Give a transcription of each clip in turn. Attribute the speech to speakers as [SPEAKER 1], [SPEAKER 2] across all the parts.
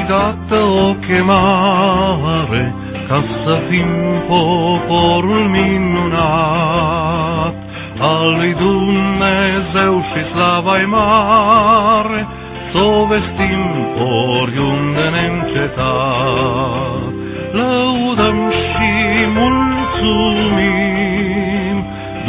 [SPEAKER 1] dată o chemare ca să fim poporul minunat al lui Dumnezeu și slava-i mare, s-o vestim oriunde neîncetat. Lăudăm și mulțumim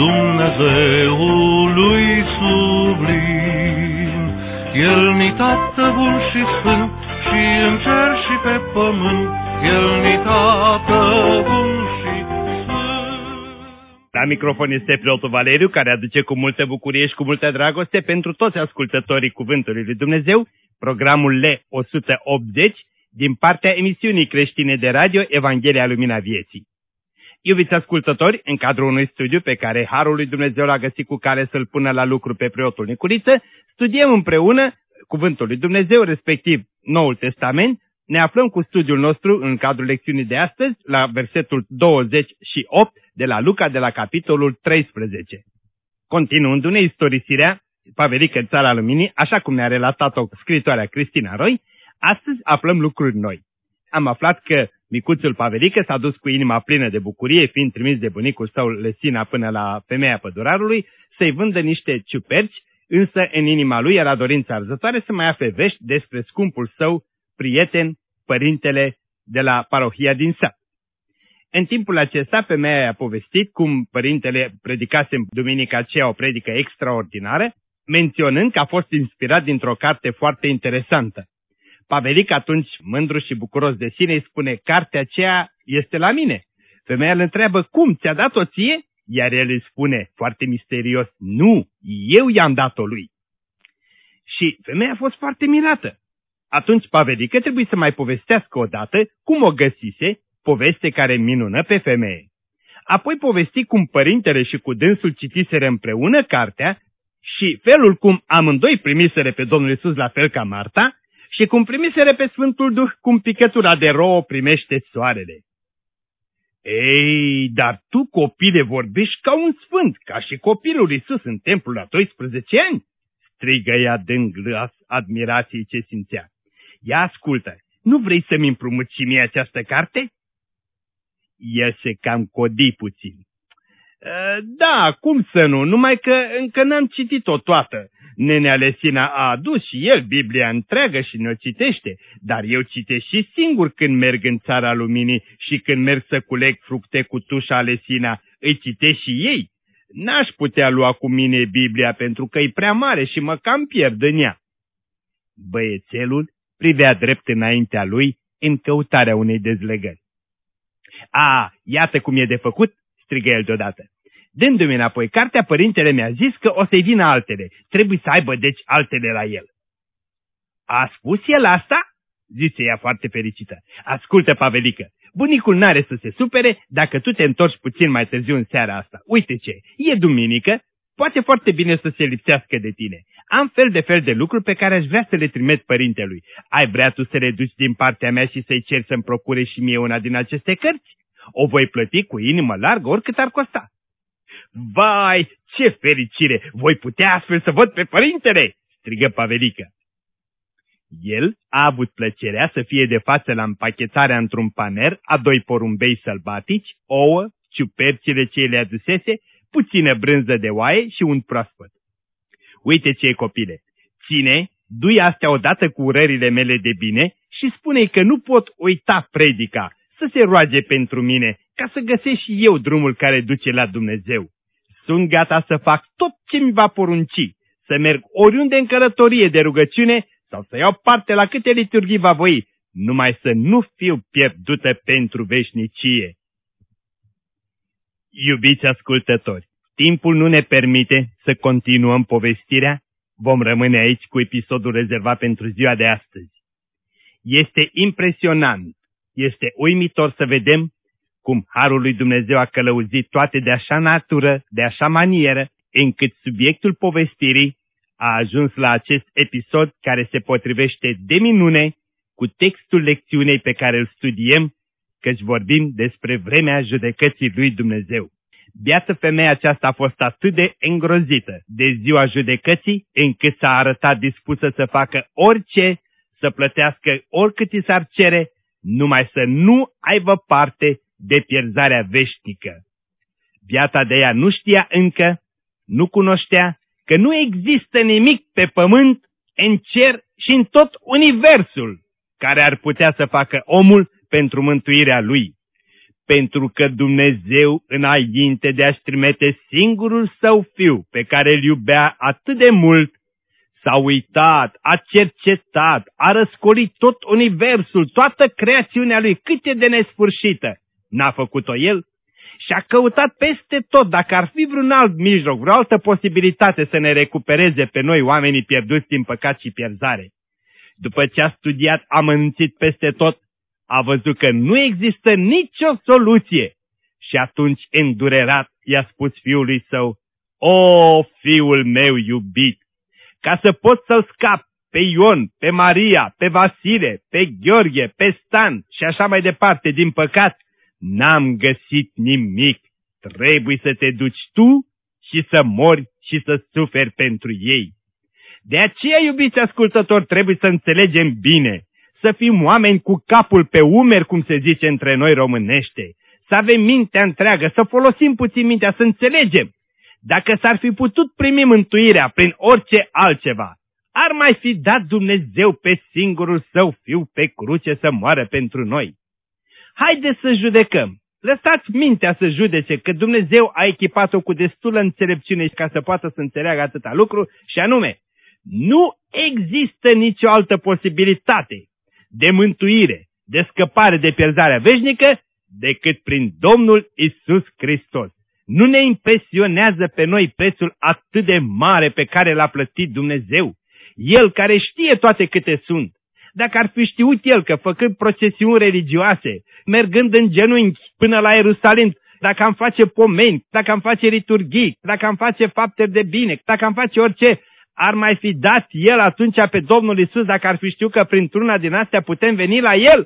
[SPEAKER 1] Dumnezeului sublim. El-ni Tată bun și sfânt, și în cer și pe pământ, El-ni Tată bun și sfânt.
[SPEAKER 2] La microfon este preotul Valeriu, care aduce cu multă bucurie și cu multă dragoste pentru toți ascultătorii Cuvântului lui Dumnezeu programul L180 din partea emisiunii creștine de radio Evanghelia Lumina Vieții. Iubiți ascultători, în cadrul unui studiu pe care Harul lui Dumnezeu l-a găsit cu care să-l pună la lucru pe preotul Nicuriță, studiem împreună Cuvântul lui Dumnezeu, respectiv Noul Testament. Ne aflăm cu studiul nostru în cadrul lecțiunii de astăzi la versetul 28 de la Luca, de la capitolul 13. Continuându-ne istorisirea Pavelică Țara Luminii, așa cum ne-a relatat-o scritoarea Cristina Roy, astăzi aflăm lucruri noi. Am aflat că micuțul Pavelică s-a dus cu inima plină de bucurie, fiind trimis de bunicul său Lesina până la femeia pădurarului, să-i vândă niște ciuperci, însă în inima lui era dorința arzătoare să mai afle vești despre scumpul său prieten, părintele de la parohia din sat. În timpul acesta, femeia a povestit cum părintele predicase în duminica aceea o predică extraordinară, menționând că a fost inspirat dintr-o carte foarte interesantă. Pavelic, atunci mândru și bucuros de sine, îi spune: cartea aceea este la mine. Femeia îl întreabă: cum, ți-a dat-o ție? Iar el îi spune foarte misterios: nu, eu i-am dat-o lui. Și femeia a fost foarte mirată. Atunci Pavelică trebuie să mai povestească odată cum o găsise, poveste care minună pe femeie. Apoi povesti cum părintele și cu dânsul citiseră împreună cartea și felul cum amândoi primiseră pe Domnul Iisus la fel ca Marta și cum primiseră pe Sfântul Duh cum picătura de rouă primește soarele. Ei, dar tu, copile, vorbești ca un sfânt, ca și copilul Iisus în templul la 12 ani, strigă ea dând glas admirației ce simțea. Ia ascultă, nu vrei să-mi împrumuți și mie această carte? El se cam codi puțin. Da, cum să nu, numai că încă n-am citit-o toată. Nenea Lesina a adus și el Biblia întreagă și ne-o citește, dar eu citesc și singur când merg în Țara Luminii și când merg să culeg fructe cu tușa Lesina, îi citesc și ei. N-aș putea lua cu mine Biblia pentru că e prea mare și mă cam pierd în ea. Băiețelul privea drept înaintea lui în căutarea unei dezlegări. A, iată cum e de făcut, strigă el deodată. Dându-mi înapoi cartea, părintele mi-a zis că o să-i vină altele. Trebuie să aibă deci altele la el. A spus el asta? Zice ea foarte fericită. Ascultă, Pavelică, bunicul n-are să se supere dacă tu te întorci puțin mai târziu în seara asta. Uite ce, e duminică, poate foarte bine să se lipsească de tine. Am fel de lucruri pe care aș vrea să le trimit părintelui. Ai vrea tu să le duci din partea mea și să-i ceri să-mi procure și mie una din aceste cărți? O voi plăti cu inimă largă oricât ar costa. Vai, ce fericire! Voi putea astfel să văd pe părintele! Strigă Pavelică. El a avut plăcerea să fie de față la împachetarea într-un paner a 2 porumbei sălbatici, ouă, ciupercile ce le adusese, puțină brânză de oaie și un proaspăt. Uite ce, copile, ține, du-i astea odată cu urările mele de bine și spune-i că nu pot uita predica, să se roage pentru mine, ca să găsesc și eu drumul care duce la Dumnezeu. Sunt gata să fac tot ce mi va porunci, să merg oriunde în călătorie de rugăciune sau să iau parte la câte liturghii va voi, numai să nu fiu pierdută pentru veșnicie. Iubiți ascultători, timpul nu ne permite să continuăm povestirea, vom rămâne aici cu episodul rezervat pentru ziua de astăzi. Este impresionant, este uimitor să vedem cum Harul lui Dumnezeu a călăuzit toate de așa natură, de așa manieră, încât subiectul povestirii a ajuns la acest episod care se potrivește de minune cu textul lecțiunei pe care îl studiem, căci vorbim despre vremea judecății lui Dumnezeu. Biată femeia aceasta a fost atât de îngrozită de ziua judecății, încât s-a arătat dispusă să facă orice să plătească oricât i s-ar cere, numai să nu aibă parte de pierzarea veșnică. Viața de ea nu știa încă, nu cunoștea că nu există nimic pe pământ, în cer și în tot universul care ar putea să facă omul pentru mântuirea lui. Pentru că Dumnezeu, înainte de a-și trimite singurul său fiu, pe care îl iubea atât de mult, s-a uitat, a cercetat, a răscolit tot universul, toată creațiunea lui, cât e de nesfârșită. N-a făcut-o el? Și a căutat peste tot, dacă ar fi vreun alt mijloc, vreo altă posibilitate să ne recupereze pe noi, oamenii pierduți din păcat și pierzare. După ce a studiat amănunțit peste tot, a văzut că nu există nicio soluție și atunci, îndurerat, i-a spus fiului său: "O, fiul meu iubit, ca să pot să-l scap pe Ion, pe Maria, pe Vasile, pe Gheorghe, pe Stan și așa mai departe din păcat, n-am găsit nimic. Trebuie să te duci tu și să mori și să suferi pentru ei." De aceea, iubiți ascultători, trebuie să înțelegem bine, să fim oameni cu capul pe umeri, cum se zice între noi românește, să avem mintea întreagă, să folosim puțin mintea, să înțelegem. Dacă s-ar fi putut primi mântuirea prin orice altceva, ar mai fi dat Dumnezeu pe singurul său fiu pe cruce să moară pentru noi. Haideți să judecăm. Lăsați mintea să judece, că Dumnezeu a echipat-o cu destulă înțelepciune ca să poată să înțeleagă atâta lucru, și anume, nu există nicio altă posibilitate de mântuire, de scăpare de pierzarea veșnică, decât prin Domnul Iisus Hristos. Nu ne impresionează pe noi prețul atât de mare pe care l-a plătit Dumnezeu. El care știe toate câte sunt. Dacă ar fi știut El că făcând procesiuni religioase, mergând în genunchi până la Ierusalim, dacă am face pomeni, dacă am face liturghii, dacă am face fapte de bine, dacă am face orice, ar mai fi dat El atunci pe Domnul Iisus dacă ar fi știut că printr-una din astea putem veni la El?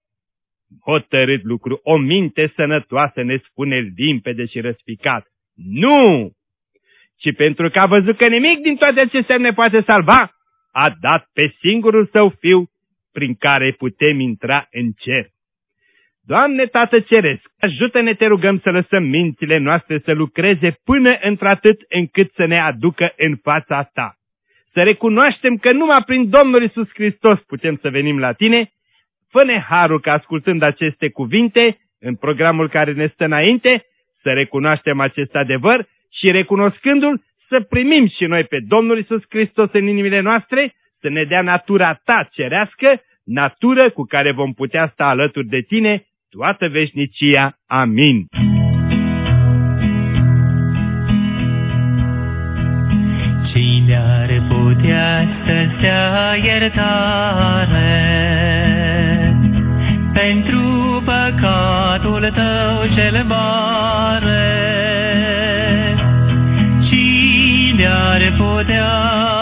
[SPEAKER 2] Hotărât lucru, o minte sănătoasă ne spune limpede și răspicat: nu! Ci pentru că a văzut că nimic din toate acestea ne poate salva, a dat pe singurul său fiu prin care putem intra în cer. Doamne Tată Ceresc, ajută-ne, te rugăm, să lăsăm mințile noastre să lucreze până într-atât încât să ne aducă în fața Ta. Să recunoaștem că numai prin Domnul Iisus Hristos putem să venim la Tine. Fă-ne harul că, ascultând aceste cuvinte în programul care ne stă înainte, să recunoaștem acest adevăr și, recunoscându-l, să primim și noi pe Domnul Iisus Hristos în inimile noastre, să ne dea natura Ta cerească, natură cu care vom putea sta alături de Tine toată veșnicia. Amin.
[SPEAKER 3] Cine ar putea să-ți dea iertare pentru păcatul tău cel mare? Cine ar putea?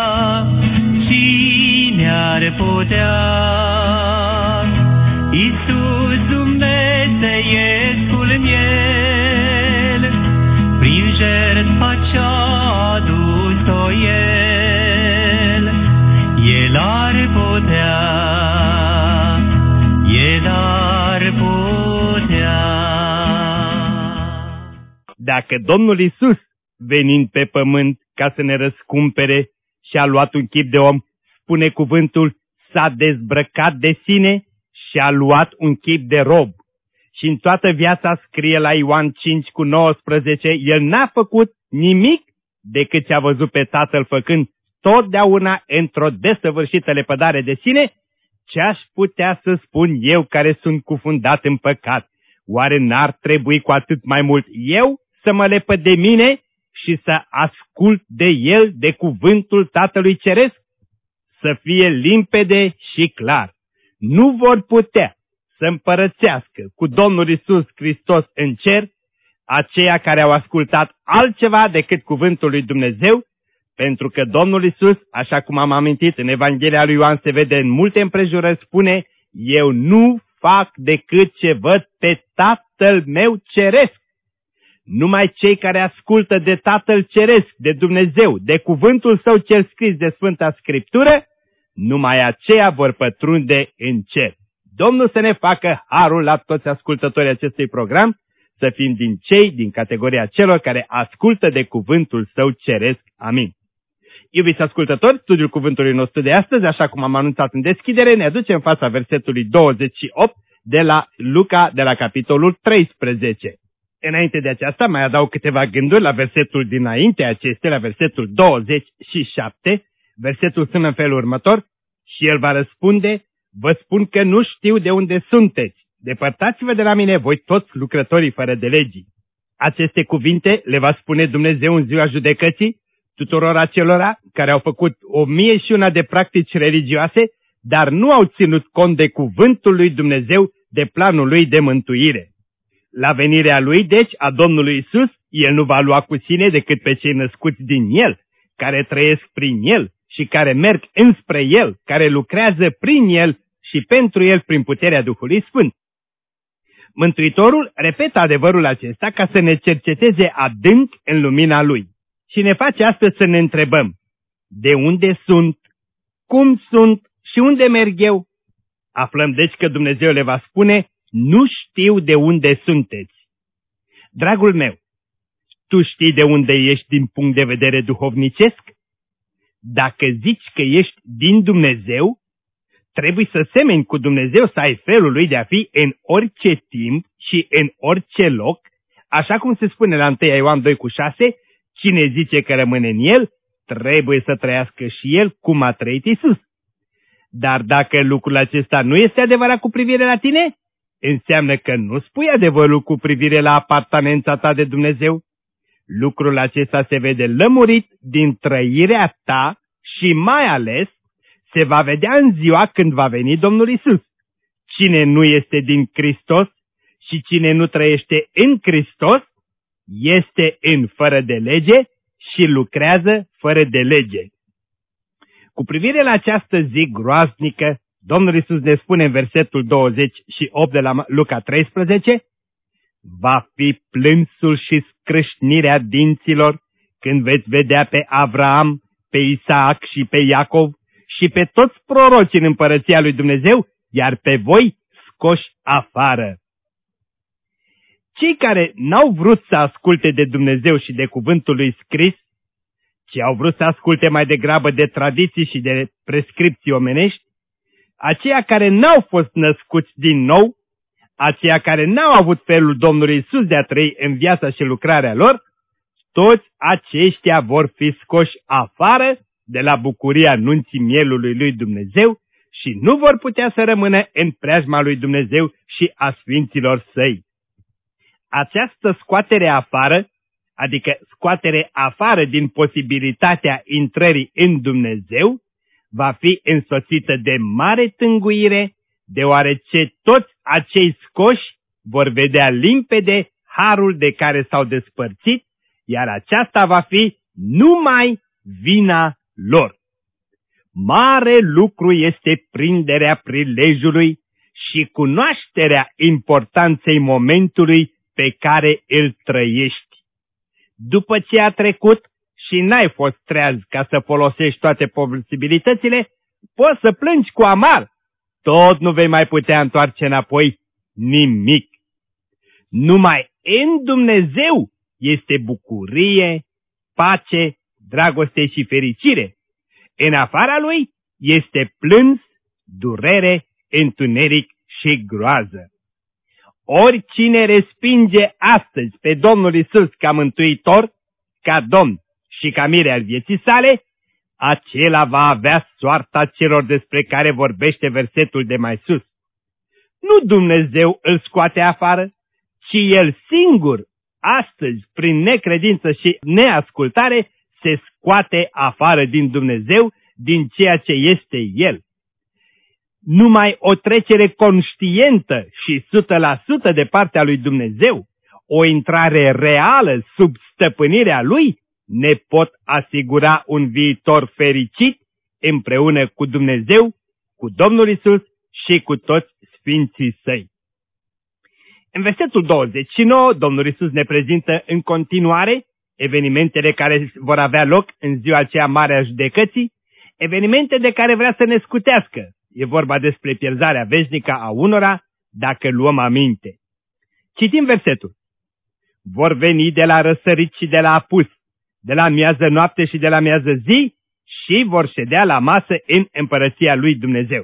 [SPEAKER 3] Cine ar putea? Iisus Dumnezeiescul miel, prin jertfa ce-a adus-o El, El ar putea, El ar putea.
[SPEAKER 2] Dacă Domnul Iisus, venind pe pământ ca să ne răscumpere, și-a luat un chip de om, spune cuvântul, s-a dezbrăcat de sine și a luat un chip de rob. Și în toată viața, scrie la Ioan 5:19, El n-a făcut nimic decât ce a văzut pe Tatăl făcând, totdeauna într-o desăvârșită lepădare de sine. Ce-aș putea să spun eu care sunt cufundat în păcat? Oare n-ar trebui cu atât mai mult eu să mă lepăd de mine și să ascult de El, de cuvântul Tatălui Ceresc? Să fie limpede și clar. Nu vor putea să împărățească cu Domnul Iisus Hristos în cer aceia care au ascultat altceva decât cuvântul lui Dumnezeu, pentru că Domnul Iisus, așa cum am amintit în Evanghelia lui Ioan, se vede în multe împrejurări, spune: eu nu fac decât ce văd pe Tatăl meu ceresc. Numai cei care ascultă de Tatăl Ceresc, de Dumnezeu, de cuvântul Său cel scris de Sfânta Scriptură, numai aceia vor pătrunde în cer. Domnul să ne facă harul la toți ascultătorii acestui program, să fim din categoria celor care ascultă de cuvântul Său ceresc. Amin. Iubiți ascultători, studiul cuvântului nostru de astăzi, așa cum am anunțat în deschidere, ne aduce în fața versetului 28 de la Luca, de la capitolul 13. Înainte de aceasta mai adaug câteva gânduri la versetul dinainte acestea, la versetul 27. Versetul sună în felul următor: și el va răspunde: vă spun că nu știu de unde sunteți. Depărtați-vă de la mine, voi toți lucrătorii fără de legii. Aceste cuvinte le va spune Dumnezeu în ziua judecății tuturor acelora care au făcut 1001 de practici religioase, dar nu au ținut cont de cuvântul lui Dumnezeu, de planul lui de mântuire. La venirea lui, deci, a Domnului Isus, el nu va lua cu sine decât pe cei născuți din el, care trăiesc prin el și care merg înspre el, care lucrează prin el și pentru el prin puterea Duhului Sfânt. Mântuitorul repetă adevărul acesta ca să ne cerceteze adânc în lumina lui și ne face astăzi să ne întrebăm: de unde sunt, cum sunt și unde merg eu? Aflăm deci că Dumnezeu le va spune: nu știu de unde sunteți. Dragul meu, tu știi de unde ești din punct de vedere duhovnicesc? Dacă zici că ești din Dumnezeu, trebuie să semeni cu Dumnezeu, să ai felul lui de a fi în orice timp și în orice loc, așa cum se spune la 1 Ioan 2,6, cine zice că rămâne în el, trebuie să trăiască și el cum a trăit Isus. Dar dacă lucrul acesta nu este adevărat cu privire la tine, înseamnă că nu spui adevărul cu privire la apartenența ta de Dumnezeu. Lucrul acesta se vede lămurit din trăirea ta și mai ales se va vedea în ziua când va veni Domnul Isus. Cine nu este din Hristos și cine nu trăiește în Hristos este în fără de lege și lucrează fără de lege. Cu privire la această zi groaznică, Domnul Iisus ne spune în versetul 28 de la Luca 13: va fi plânsul și scrâșnirea dinților când veți vedea pe Avraam, pe Isaac și pe Iacov și pe toți prorocii în împărăția lui Dumnezeu, iar pe voi scoși afară. Cei care n-au vrut să asculte de Dumnezeu și de cuvântul lui scris, ci au vrut să asculte mai degrabă de tradiții și de prescripții omenești, aceia care n-au fost născuți din nou, aceia care n-au avut felul Domnului Iisus de a trăi în viața și lucrarea lor, toți aceștia vor fi scoși afară de la bucuria nunții mielului lui Dumnezeu și nu vor putea să rămână în preajma lui Dumnezeu și a sfinților săi. Această scoatere afară, adică scoatere afară din posibilitatea intrării în Dumnezeu, va fi însoțită de mare tânguire, deoarece toți acei scoși vor vedea limpede harul de care s-au despărțit, iar aceasta va fi numai vina lor. Mare lucru este prinderea prilejului și cunoașterea importanței momentului pe care îl trăiești. După ce a trecut și n-ai fost treaz ca să folosești toate posibilitățile, poți să plângi cu amar. Tot nu vei mai putea întoarce înapoi nimic. Numai în Dumnezeu este bucurie, pace, dragoste și fericire. În afara Lui este plâns, durere, întuneric și groază. Oricine respinge astăzi pe Domnul Iisus ca mântuitor, ca Domn și ca mire al vieții sale, acela va avea soarta celor despre care vorbește versetul de mai sus. Nu Dumnezeu îl scoate afară, ci El singur, astăzi, prin necredință și neascultare, se scoate afară din Dumnezeu, din ceea ce este El. Numai o trecere conștientă și 100% de partea lui Dumnezeu, o intrare reală sub stăpânirea Lui, ne pot asigura un viitor fericit împreună cu Dumnezeu, cu Domnul Iisus și cu toți sfinții Săi. În versetul 29, Domnul Iisus ne prezintă în continuare evenimentele care vor avea loc în ziua aceea mare a judecății, evenimente de care vrea să ne scutească. E vorba despre pierzarea veșnică a unora, dacă luăm aminte. Citim versetul. Vor veni de la răsărit și de la apus, de la miază noapte și de la miază zi și vor ședea la masă în împărăția lui Dumnezeu.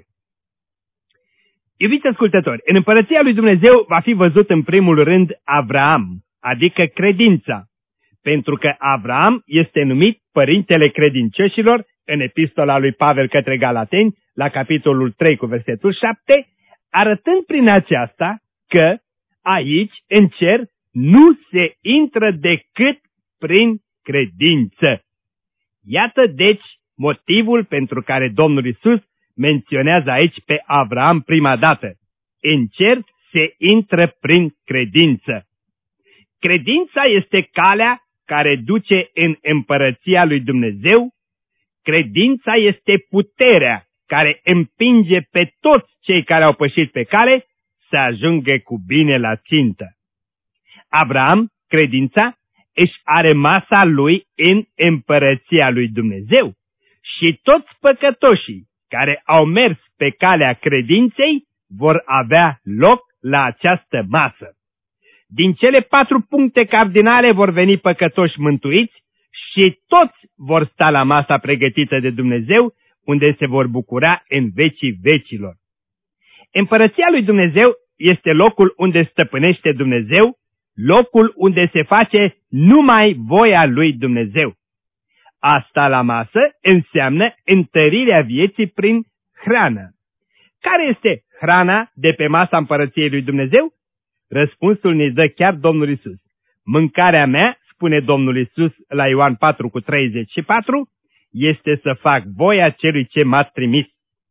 [SPEAKER 2] Iubiți ascultători, în împărăția lui Dumnezeu va fi văzut în primul rând Avraam, adică credința, pentru că Avraam este numit părintele credincioșilor în epistola lui Pavel către Galateni, la capitolul 3 cu versetul 7, arătând prin aceasta că aici, în cer, nu se intră decât prin credință. Iată deci motivul pentru care Domnul Iisus menționează aici pe Avraam prima dată. În cer se intră prin credință. Credința este calea care duce în împărăția lui Dumnezeu. Credința este puterea care împinge pe toți cei care au pășit pe cale să ajungă cu bine la țintă. Avraam, credința, își are masa lui în împărăția lui Dumnezeu și toți păcătoșii care au mers pe calea credinței vor avea loc la această masă. Din cele 4 puncte cardinale vor veni păcătoși mântuiți și toți vor sta la masa pregătită de Dumnezeu, unde se vor bucura în vecii vecilor. Împărăția lui Dumnezeu este locul unde stăpânește Dumnezeu, locul unde se face numai voia lui Dumnezeu. Asta la masă înseamnă întărirea vieții prin hrană. Care este hrana de pe masa împărăției lui Dumnezeu? Răspunsul ne dă chiar Domnul Iisus. Mâncarea mea, spune Domnul Iisus la Ioan 4:34, este să fac voia celui ce m-a trimis.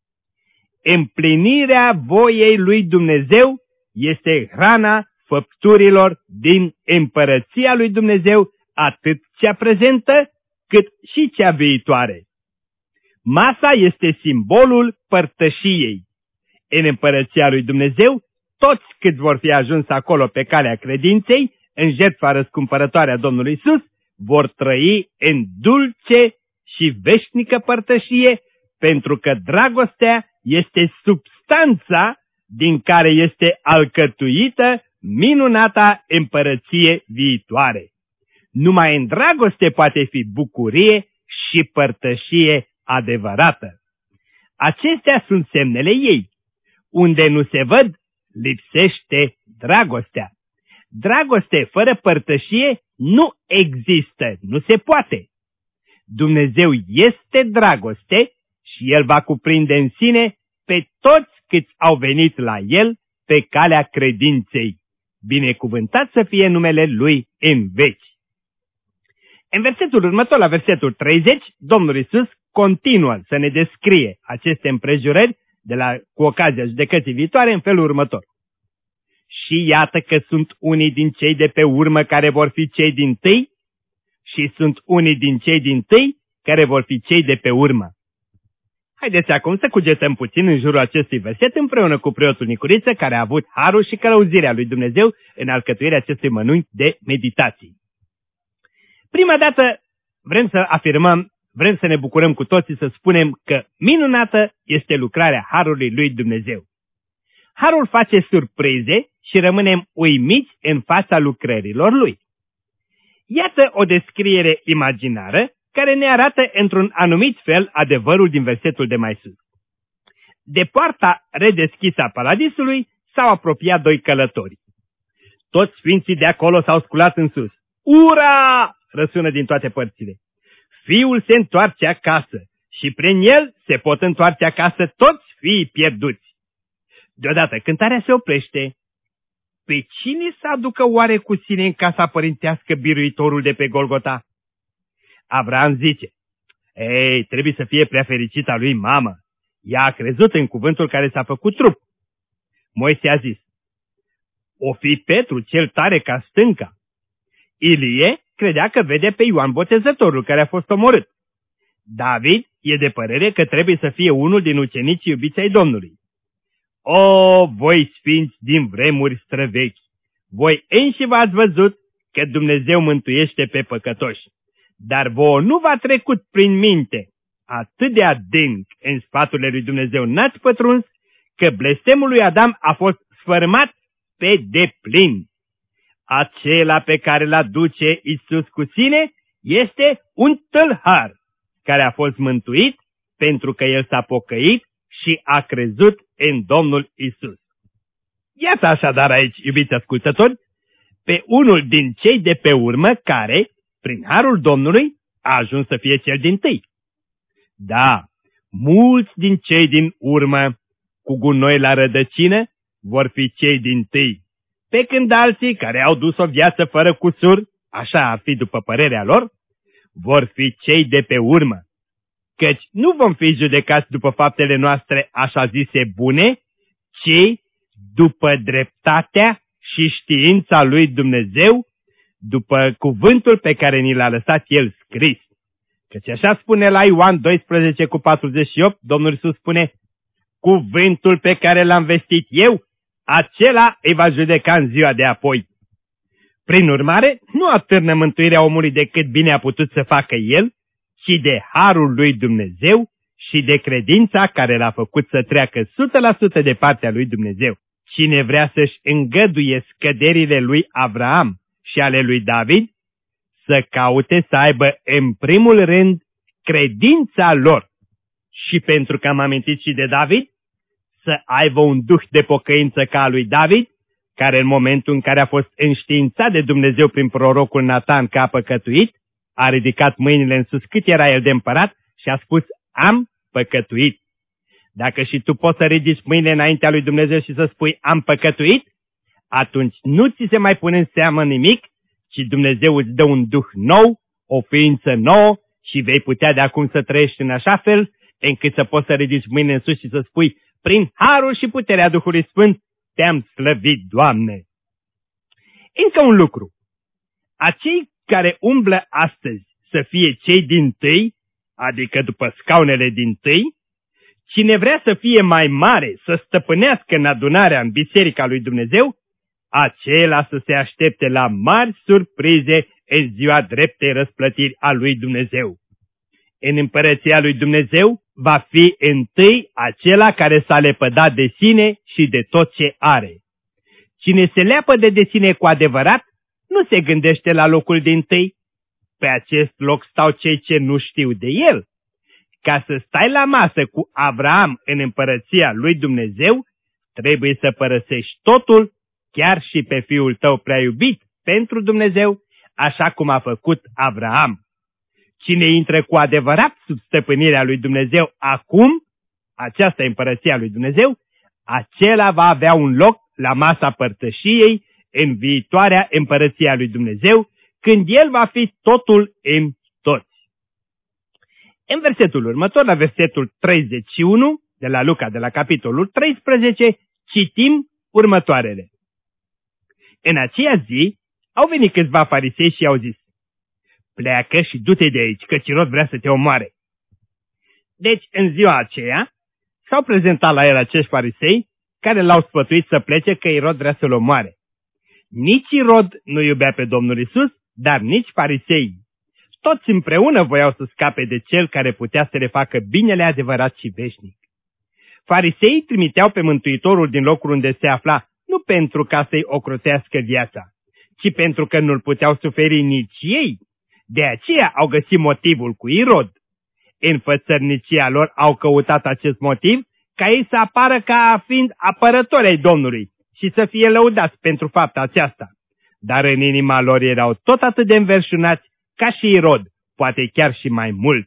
[SPEAKER 2] Împlinirea voiei lui Dumnezeu este hrana făpturilor din împărăția lui Dumnezeu, atât cea prezentă, cât și cea viitoare. Masa este simbolul părtășiei. În împărăția lui Dumnezeu, toți cât vor fi ajuns acolo pe calea credinței, în jertfa răscumpărătoare a Domnului Iisus, vor trăi în dulce și veșnică părtășie, pentru că dragostea este substanța din care este alcătuită minunata împărăție viitoare. Numai în dragoste poate fi bucurie și părtășie adevărată. Acestea sunt semnele ei. Unde nu se văd, lipsește dragostea. Dragoste fără părtășie nu există, nu se poate. Dumnezeu este dragoste și El va cuprinde în sine pe toți câți au venit la El pe calea credinței. Binecuvântat să fie numele Lui în veci. În versetul următor, la versetul 30, Domnul Iisus continuă să ne descrie aceste împrejurări cu ocazia judecății viitoare în felul următor. Și iată că sunt unii din cei de pe urmă care vor fi cei dintâi și sunt unii din cei dintâi care vor fi cei de pe urmă. Haideți acum să cugetăm puțin în jurul acestui verset împreună cu preotul Nicuriță, care a avut harul și călăuzirea lui Dumnezeu în alcătuirea acestui mănânc de meditații. Prima dată vrem să afirmăm, vrem să ne bucurăm cu toții să spunem că minunată este lucrarea harului lui Dumnezeu. Harul face surprize și rămânem uimiți în fața lucrărilor lui. Iată o descriere imaginară care ne arată într-un anumit fel adevărul din versetul de mai sus. De poarta redeschisă a paradisului s-au apropiat 2 călători. Toți sfinții de acolo s-au sculat în sus. Ura! Răsună din toate părțile. Fiul se întoarce acasă și prin el se pot întoarce acasă toți fiii pierduți. Deodată cântarea se oprește. Pe cine să aducă oare cu sine în casa părintească biruitorul de pe Golgota? Avraam zice, trebuie să fie prea fericită lui mamă. Ea a crezut în cuvântul care s-a făcut trup. Moise a zis, o fi Petru cel tare ca stânca. Ilie credea că vede pe Ioan Botezătorul care a fost omorât. David e de părere că trebuie să fie unul din ucenicii iubiți ai Domnului. O, voi sfinți din vremuri străvechi, voi înși v-ați văzut că Dumnezeu mântuiește pe păcătoși. Dar vouă nu v-a trecut prin minte, atât de adânc în sfaturile lui Dumnezeu n-ați pătruns, că blestemul lui Adam a fost sfărâmat pe deplin. Acela pe care l-a duce Iisus cu sine este un tâlhar, care a fost mântuit pentru că el s-a pocăit și a crezut în Domnul Iisus. Iată așadar aici, iubiți ascultători, pe unul din cei de pe urmă care, prin harul Domnului, a ajuns să fie cel dintâi. Da, mulți din cei din urmă, cu gunoi la rădăcină, vor fi cei dintâi, pe când alții care au dus o viață fără cusur, așa ar fi după părerea lor, vor fi cei de pe urmă. Căci nu vom fi judecați după faptele noastre așa zise bune, ci după dreptatea și știința lui Dumnezeu, după cuvântul pe care ni l-a lăsat El scris. Căci așa spune la Ioan 12:48, Domnul Iisus spune, cuvântul pe care l-am vestit eu, acela îi va judeca în ziua de apoi. Prin urmare, nu atârnă mântuirea omului de cât bine a putut să facă el, ci de harul lui Dumnezeu și de credința care l-a făcut să treacă 100% de partea lui Dumnezeu. Cine vrea să-și îngăduie scăderile lui Avraam și ale lui David, să caute să aibă în primul rând credința lor. Și pentru că am amintit și de David, să aibă un duh de pocăință ca a lui David, care în momentul în care a fost înștiințat de Dumnezeu prin prorocul Natan că a păcătuit, a ridicat mâinile în sus cât era el de împărat și a spus, am păcătuit. Dacă și tu poți să ridici mâinile înaintea lui Dumnezeu și să spui, am păcătuit, atunci nu ți se mai pune în seamă nimic, ci Dumnezeu îți dă un duh nou, o ființă nouă și vei putea de acum să trăiești în așa fel, încât să poți să ridici mâinile în sus și să spui, prin harul și puterea Duhului Sfânt, te-am slăvit, Doamne. Încă un lucru. Acei care umblă astăzi să fie cei dintâi, adică după scaunele dintâi, cine vrea să fie mai mare, să stăpânească în adunarea în biserica lui Dumnezeu, acela să se aștepte la mari surprize în ziua dreptei răsplătiri a lui Dumnezeu. În împărăția lui Dumnezeu va fi întâi acela care s-a lepădat de sine și de tot ce are. Cine se leapă de sine cu adevărat, nu se gândește la locul dintâi. Pe acest loc stau cei ce nu știu de el. Ca să stai la masă cu Avraam în împărăția lui Dumnezeu, trebuie să părăsești totul, chiar și pe fiul tău prea iubit, pentru Dumnezeu, așa cum a făcut Avraam. Cine intră cu adevărat sub stăpânirea lui Dumnezeu acum, aceasta e împărăția lui Dumnezeu, acela va avea un loc la masa părtășiei în viitoarea împărăția lui Dumnezeu, când el va fi totul în toți. În versetul următor, la versetul 31, de la Luca, de la capitolul 13, citim următoarele. În aceea zi au venit câțiva farisei și i-au zis, pleacă și du-te de aici, căci Irod vrea să te omoare. Deci, în ziua aceea, s-au prezentat la el acești farisei, care l-au sfătuit să plece, că Irod vrea să-l omoare. Nici Irod nu iubea pe Domnul Iisus, dar nici fariseii. Toți împreună voiau să scape de cel care putea să le facă binele adevărat și veșnic. Fariseii trimiteau pe Mântuitorul din locul unde se afla, nu pentru ca să-i ocrotească viața, ci pentru că nu-l puteau suferi nici ei. De aceea au găsit motivul cu Irod. În fățărnicia lor au căutat acest motiv ca ei să apară ca fiind apărători ai Domnului și să fie lăudați pentru fapta aceasta. Dar în inima lor erau tot atât de înverșunați ca și Irod, poate chiar și mai mult.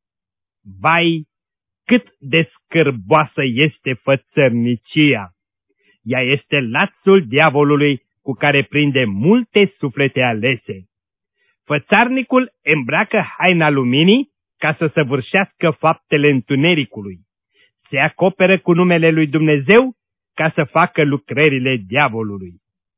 [SPEAKER 2] Vai, cât de scârboasă este fățărnicia! Ea este lațul diavolului cu care prinde multe suflete alese. Fățarnicul îmbracă haina luminii ca să săvârșească faptele întunericului. Se acoperă cu numele lui Dumnezeu ca să facă lucrările diavolului.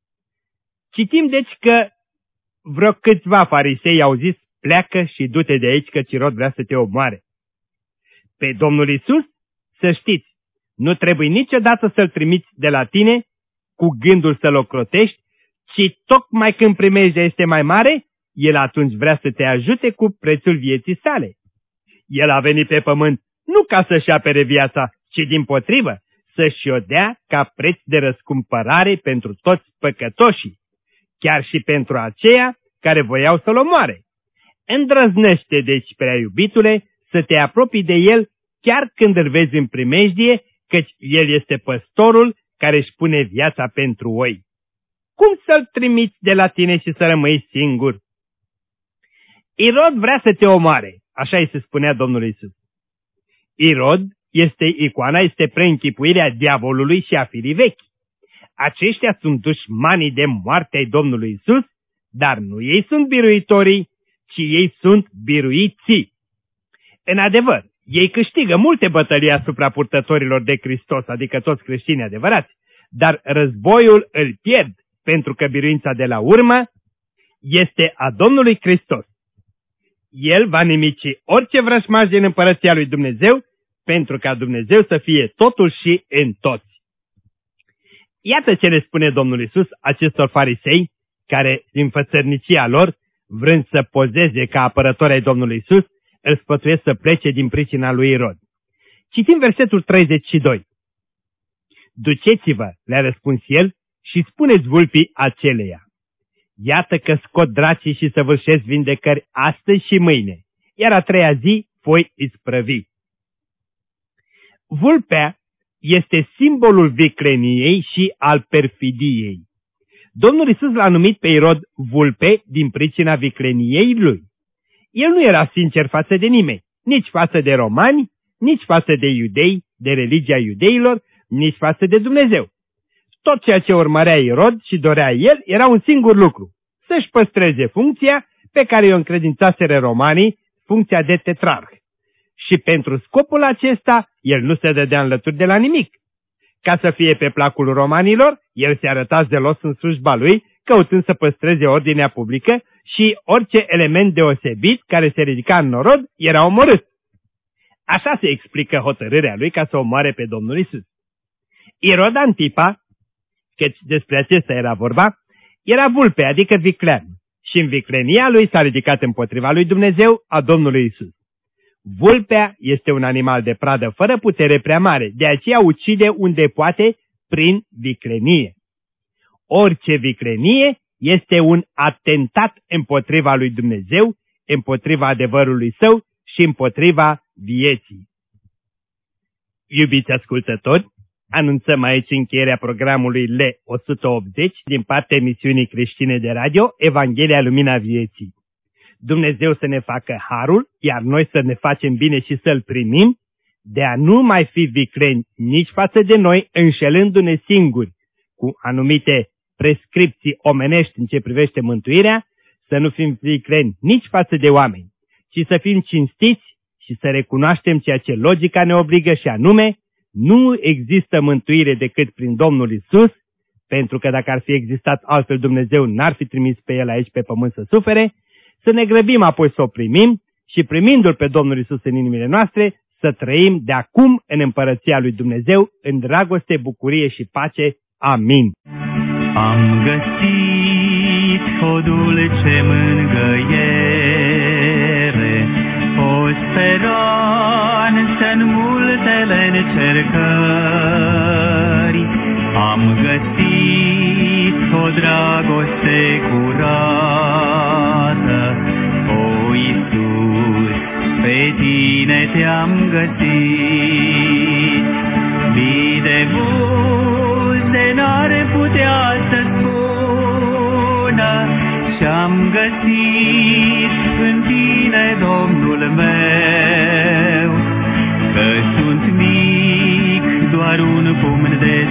[SPEAKER 2] Citim deci că vreo câțiva farisei au zis, pleacă și du-te de aici, căci Irod vrea să te omoare. Pe Domnul Iisus, să știți, nu trebuie niciodată să-l trimiți de la tine cu gândul să-l ocrotești, ci tocmai când primejdea este mai mare, el atunci vrea să te ajute cu prețul vieții sale. El a venit pe pământ nu ca să-și apere viața, ci dimpotrivă, să-și o dea ca preț de răscumpărare pentru toți păcătoșii, chiar și pentru aceia care voiau să-l omoare. Îndrăznește, deci, prea iubitule, să te apropii de el chiar când îl vezi în primejdie, căci el este păstorul care își pune viața pentru oi. Cum să-l trimiți de la tine și să rămâi singur? Irod vrea să te omoare, așa îi se spunea Domnului Iisus. Irod este icoana, este preînchipuirea diavolului și a firii vechi. Aceștia sunt dușmanii de moarte ai Domnului Iisus, dar nu ei sunt biruitorii, ci ei sunt biruiții. În adevăr, ei câștigă multe bătălii asupra purtătorilor de Hristos, adică toți creștinii adevărați, dar războiul îl pierd, pentru că biruința de la urmă este a Domnului Hristos. El va nimici orice vrăjmaș din împărăția lui Dumnezeu, pentru ca Dumnezeu să fie totul și în toți. Iată ce le spune Domnul Iisus acestor farisei, care, din fățărnicia lor, vrând să pozeze ca apărători ai Domnului Iisus, îl sfătuiesc să plece din pricina lui Irod. Citim versetul 32. Duceți-vă, le-a răspuns el, și spuneți vulpii aceleia: iată că scot dracii și săvârșesc vindecări astăzi și mâine, iar a treia zi voi isprăvi. Vulpea este simbolul vicleniei și al perfidiei. Domnul Iisus l-a numit pe Irod vulpe din pricina vicleniei lui. El nu era sincer față de nimeni, nici față de romani, nici față de iudei, de religia iudeilor, nici față de Dumnezeu. Tot ceea ce urmărea Irod și dorea el era un singur lucru: să-și păstreze funcția pe care o încredințaseră romanii, funcția de tetrarh. Și pentru scopul acesta, el nu se dădea înlături de la nimic. Ca să fie pe placul romanilor, el se arăta zelos în slujba lui, căutând să păstreze ordinea publică și orice element deosebit care se ridica în norod era omorât. Așa se explică hotărârea lui ca să omoare pe Domnul Iisus. Irod Antipa, căci despre acesta era vorba, era vulpe, adică viclean, și în viclenia lui s-a ridicat împotriva lui Dumnezeu, a Domnului Iisus. Vulpea este un animal de pradă fără putere prea mare, de aceea ucide unde poate prin viclenie. Orice viclenie este un atentat împotriva lui Dumnezeu, împotriva adevărului său și împotriva vieții. Iubiți ascultători, anunțăm aici încheierea programului L180 din partea emisiunii creștine de radio Evanghelia Lumina Vieții. Dumnezeu să ne facă harul, iar noi să ne facem bine și să-L primim, de a nu mai fi vicleni nici față de noi, înșelându-ne singuri cu anumite prescripții omenești în ce privește mântuirea, să nu fim vicleni nici față de oameni, ci să fim cinstiți și să recunoaștem ceea ce logica ne obligă, și anume: nu există mântuire decât prin Domnul Iisus, pentru că dacă ar fi existat altfel, Dumnezeu n-ar fi trimis pe El aici pe pământ să sufere. Să ne grăbim apoi să o primim și, primindu-L pe Domnul Iisus în inimile noastre, să trăim de acum în împărăția lui Dumnezeu, în dragoste, bucurie și pace. Amin.
[SPEAKER 3] Am găsit o dulce mângâiere, o speranță în multele încercări. Am găsit o dragoste curată, o Iisus, pe tine te-am găsit. Mii de buze n-ar putea să spună ce-am găsit în tine, Domnul meu, că sunt mic, doar un pumn de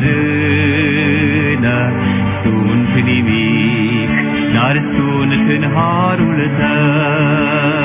[SPEAKER 3] țărână, sunt nimic, dar sunt în harul tău.